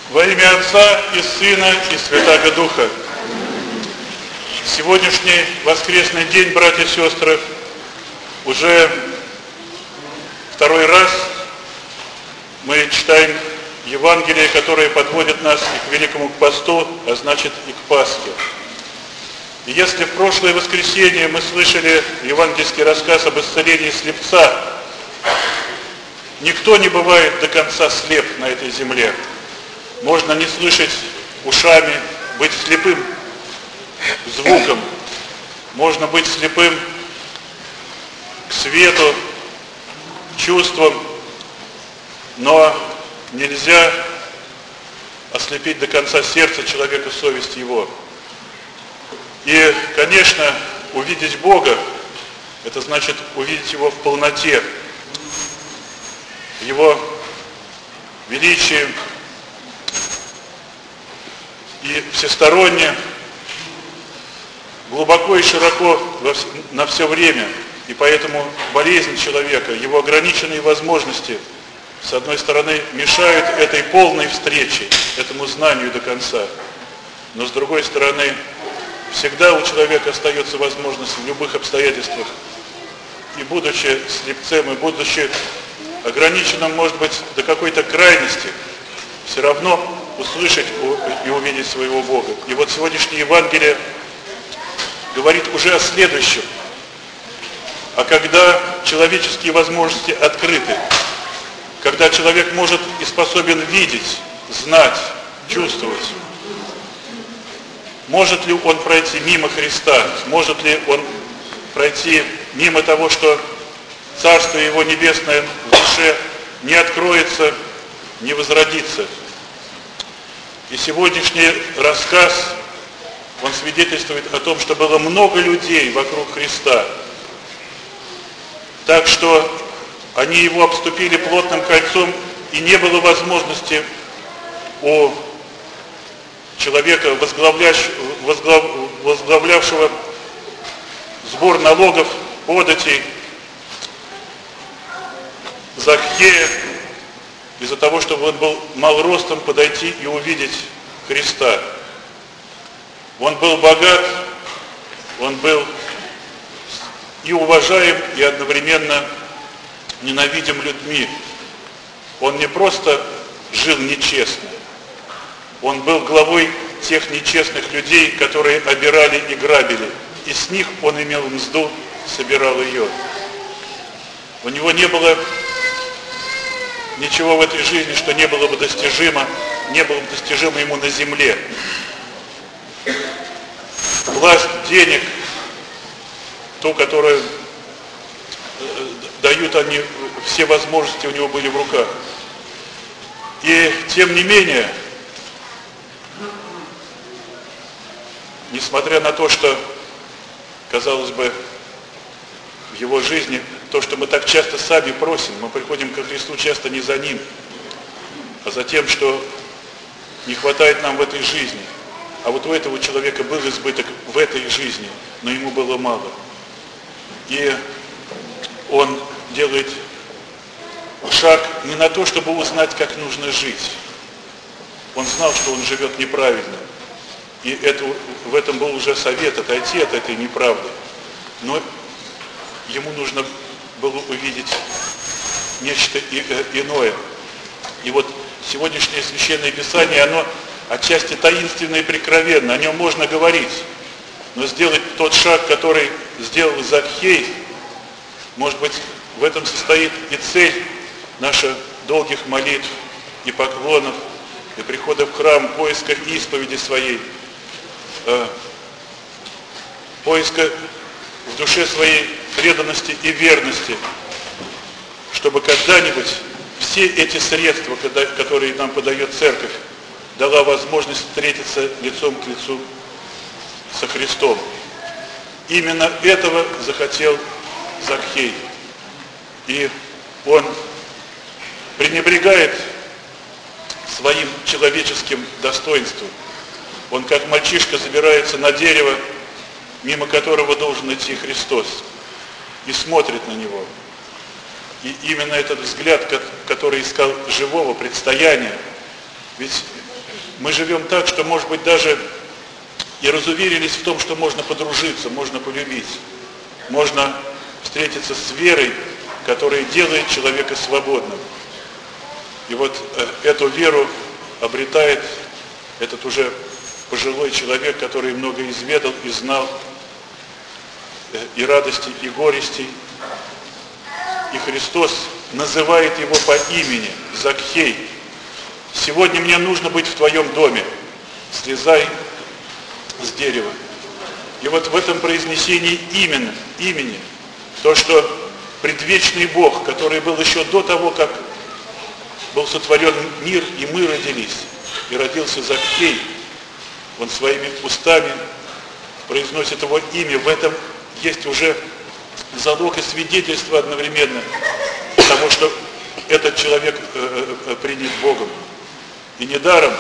Во имя Отца и Сына и Святаго Духа. Сегодняшний воскресный день, братья и сестры, уже второй раз мы читаем Евангелие, которое подводит нас и к Великому посту, а значит и к Пасхе. И если в прошлое воскресенье мы слышали евангельский рассказ об исцелении слепца, никто не бывает до конца слеп на этой земле. Можно не слышать ушами, быть слепым звуком, можно быть слепым к свету, чувствам, но нельзя ослепить до конца сердца человека, совесть его. И, конечно, увидеть Бога, это значит увидеть Его в полноте, в Его величии и всесторонне, глубоко и широко на все время. И поэтому болезнь человека, его ограниченные возможности, с одной стороны, мешают этой полной встрече, этому знанию до конца. Но с другой стороны, всегда у человека остается возможность в любых обстоятельствах, и будучи слепцем, и будучи ограниченным, может быть, до какой-то крайности, все равно услышать и увидеть своего Бога. И вот сегодняшнее Евангелие говорит уже о следующем. А когда человеческие возможности открыты, когда человек может и способен видеть, знать, чувствовать, может ли он пройти мимо Христа, может ли он пройти мимо того, что Царствие Его Небесное в душе не откроется, не возродится. И сегодняшний рассказ, он свидетельствует о том, что было много людей вокруг Христа, так что они Его обступили плотным кольцом, и не было возможности у человека, возглавлявшего сбор налогов, податей, Закхея, из-за того, чтобы он был мал ростом, подойти и увидеть Христа. Он был богат, он был и уважаем, и одновременно ненавидим людьми. Он не просто жил нечестно, он был главой тех нечестных людей, которые обирали и грабили. И с них он имел мзду, собирал ее. У него не было ничего в этой жизни, что не было бы достижимо ему на земле. Власть, денег, ту, которую дают они, все возможности у него были в руках. И тем не менее, несмотря на то, что, казалось бы, в его жизни, то, что мы так часто сами просим, мы приходим ко Христу часто не за Ним, а за тем, что не хватает нам в этой жизни. А вот у этого человека был избыток в этой жизни, но ему было мало. И он делает шаг не на то, чтобы узнать, как нужно жить. Он знал, что он живет неправильно. И в этом был уже совет отойти от этой неправды. Но ему нужно было увидеть нечто иное. И вот сегодняшнее Священное Писание, оно отчасти таинственно и прикровенно, о нем можно говорить. Но сделать тот шаг, который сделал Закхей, может быть, в этом состоит и цель наших долгих молитв и поклонов, и прихода в храм, поиска исповеди своей, поиска в душе своей преданности и верности, чтобы когда-нибудь все эти средства, которые нам подает Церковь, дала возможность встретиться лицом к лицу со Христом. Именно этого захотел Закхей. И он пренебрегает своим человеческим достоинством. Он как мальчишка забирается на дерево, мимо которого должен идти Христос, и смотрит на него. И именно этот взгляд, который искал живого предстояния, Ведь мы живем так, что, может быть, даже и разуверились в том, что можно подружиться, можно полюбить, можно встретиться с верой, которая делает человека свободным. И вот эту веру обретает этот уже пожилой человек, который много изведал и знал и радостей, и горестей. И Христос называет его по имени: Закхей. Сегодня мне нужно быть в твоем доме. Слезай с дерева. И вот в этом произнесении имени, то, что предвечный Бог, который был еще до того, как был сотворен мир, и мы родились, и родился Закхей, он своими устами произносит его имя. В этом есть уже залог и свидетельство одновременно того, что этот человек принят Богом. И недаром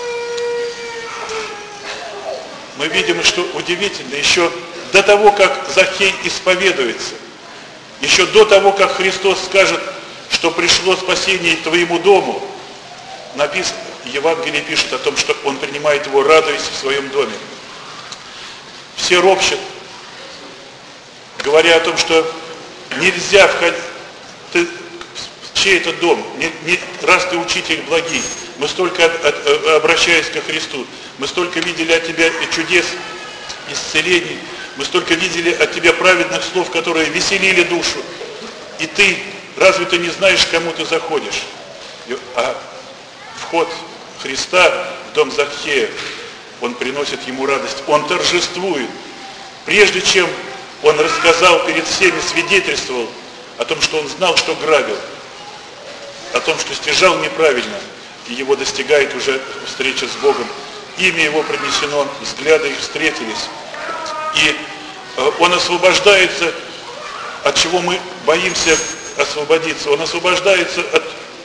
мы видим, что удивительно, еще до того, как Закхей исповедуется, еще до того, как Христос скажет, что пришло спасение твоему дому, написано, Евангелие пишет о том, что он принимает его, радуясь в своем доме. Все ропщат, говоря о том, что нельзя входить в чей-то дом, раз ты учитель благий, мы столько, обращаясь ко Христу, мы столько видели от тебя и чудес, исцелений, мы столько видели от тебя праведных слов, которые веселили душу, и ты, разве ты не знаешь, к кому ты заходишь? А вход Христа в дом Закхея, он приносит ему радость, он торжествует. Прежде чем он рассказал перед всеми, свидетельствовал о том, что он знал, что грабил, о том, что стяжал неправильно, и его достигает уже встреча с Богом. Имя его принесено, взгляды их встретились. И он освобождается, от чего мы боимся освободиться. Он освобождается от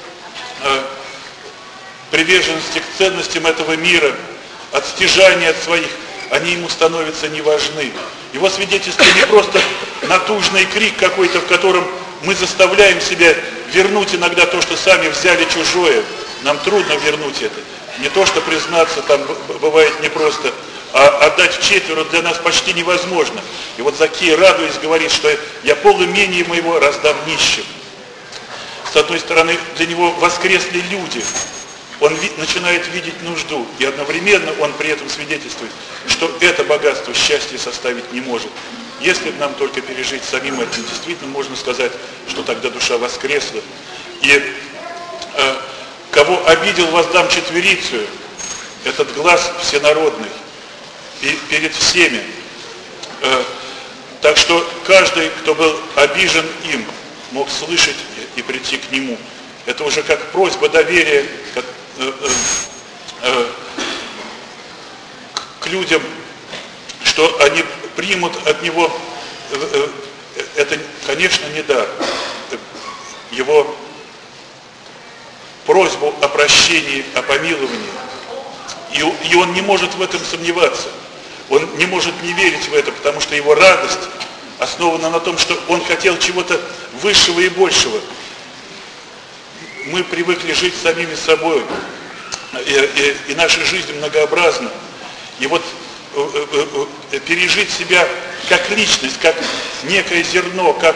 приверженности к ценностям этого мира, от стяжания от своих. Они ему становятся не важны. Его свидетельство не просто натужный крик какой-то, в котором мы заставляем себя вернуть иногда то, что сами взяли чужое. Нам трудно вернуть это. Не то, что признаться там бывает непросто, а отдать вчетверо для нас почти невозможно. И вот Закхей, радуясь, говорит, что я полумения моего раздам нищим. С одной стороны, для него воскресли люди. Он начинает видеть нужду, и одновременно он при этом свидетельствует, что это богатство счастье составить не может. Если бы нам только пережить самим это, действительно можно сказать, что тогда душа воскресла. И кого обидел, воздам четверицию, этот глаз всенародный, и перед всеми. Так что каждый, кто был обижен им, мог слышать и прийти к нему. Это уже как просьба доверия к людям, что они примут от него, это, конечно, не дар, его просьбу о прощении, о помиловании. И он не может в этом сомневаться, он не может не верить в это, потому что его радость основана на том, что он хотел чего-то высшего и большего. Мы привыкли жить самими собой, и наша жизнь многообразна. И вот пережить себя как личность, как некое зерно, как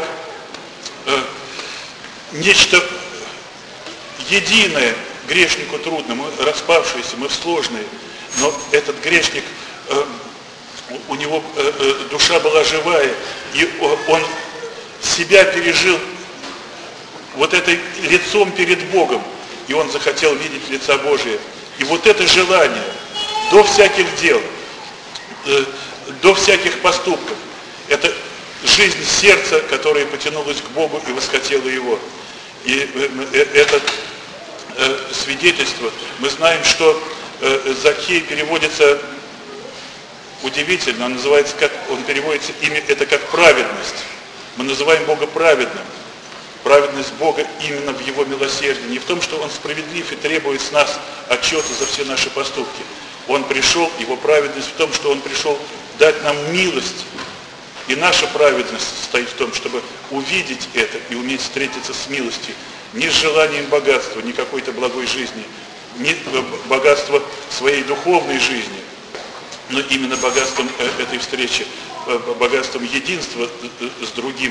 нечто единое, грешнику трудно, мы распавшиеся, мы сложные, но этот грешник, у него душа была живая, и он себя пережил вот этой лицом перед Богом, и он захотел видеть лица Божия. И вот это желание до всяких дел, до всяких поступков, это жизнь сердца, которая потянулась к Богу и восхотела Его. И это свидетельство, мы знаем, что Закхей переводится удивительно, он называется, как он переводится, имя это как праведность. Мы называем Бога праведным. Праведность Бога именно в Его милосердии, не в том, что Он справедлив и требует с нас отчета за все наши поступки. Он пришел, Его праведность в том, что Он пришел дать нам милость. И наша праведность состоит в том, чтобы увидеть это и уметь встретиться с милостью. Не с желанием богатства, не какой-то благой жизни, не богатство своей духовной жизни, но именно богатством этой встречи, богатством единства с другим.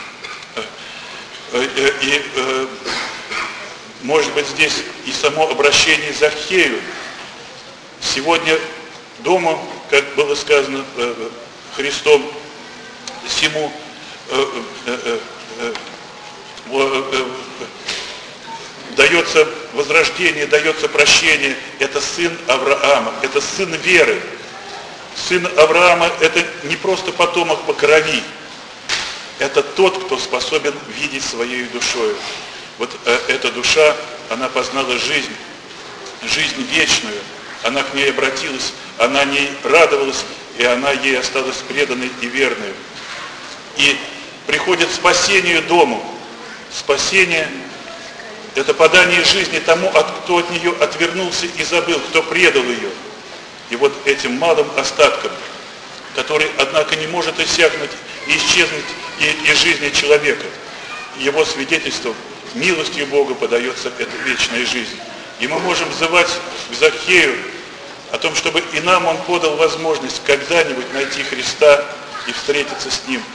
И может быть здесь и само обращение к Захею. Сегодня дома, как было сказано Христом, всему дается возрождение, дается прощение. Это сын Авраама, это сын веры. Сын Авраама – это не просто потомок по крови, это тот, кто способен видеть своей душой. Вот эта душа, она познала жизнь вечную, она к ней обратилась, она ней радовалась, и она ей осталась преданной и верной. И приходит спасение дому. Спасение – это подание жизни тому, кто от нее отвернулся и забыл, кто предал ее. И вот этим малым остатком, который, однако, не может иссякнуть и исчезнуть из жизни человека, его свидетельством, милостью Бога подается эта вечная жизнь. И мы можем взывать к Захею о том, чтобы и нам он подал возможность когда-нибудь найти Христа и встретиться с Ним.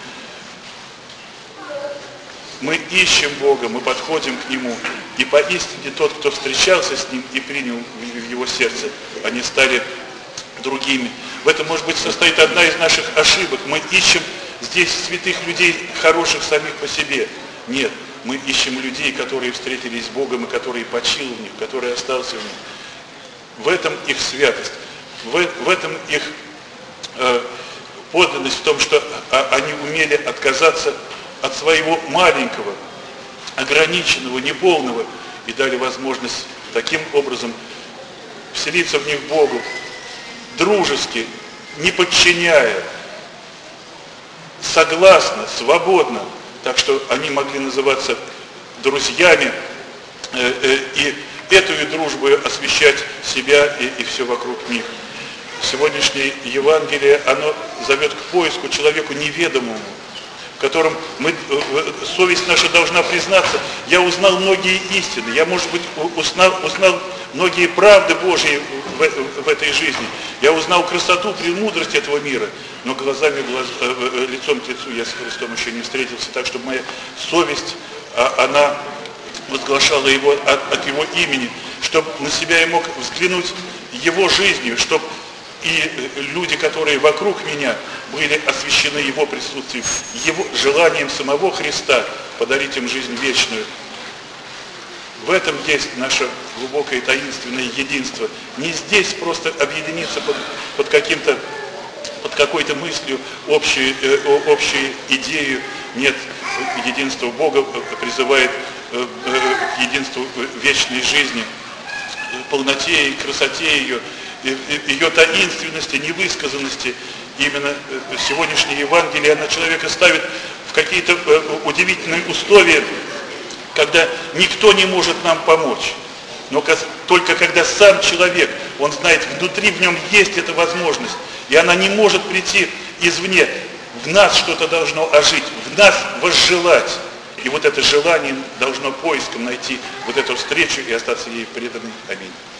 Мы ищем Бога, мы подходим к Нему, и поистине тот, кто встречался с Ним и принял в его сердце, они стали другими. В этом, может быть, состоит одна из наших ошибок. Мы ищем здесь святых людей, хороших самих по себе. Нет, мы ищем людей, которые встретились с Богом и которые почил в них, которые остался в них. В этом их святость, в этом их подлинность, в том, что они умели отказаться от своего маленького, ограниченного, неполного, и дали возможность таким образом вселиться в них Богу, дружески, не подчиняя, согласно, свободно, так что они могли называться друзьями и эту дружбу освящать себя и все вокруг них. Сегодняшнее Евангелие, оно зовет к поиску человеку неведомому, в котором совесть наша должна признаться: я узнал многие истины, я, может быть, узнал многие правды Божьи в этой жизни, я узнал красоту, премудрость этого мира, но лицом к лицу я с Христом еще не встретился, так чтобы моя совесть, она возглашала его от его имени, чтобы на себя я мог взглянуть его жизнью, чтобы и люди, которые вокруг меня, были освящены его присутствием, его желанием самого Христа подарить им жизнь вечную. В этом есть наше глубокое таинственное единство. Не здесь просто объединиться под какой-то мыслью, общей идеей. Нет, единство Бога призывает к единству вечной жизни, полноте и красоте ее таинственности, невысказанности. Именно сегодняшнее Евангелие, оно человека ставит в какие-то удивительные условия, когда никто не может нам помочь. Но только когда сам человек, он знает, внутри в нем есть эта возможность, и она не может прийти извне. В нас что-то должно ожить, в нас возжелать. И вот это желание должно поиском найти вот эту встречу и остаться ей преданным. Аминь.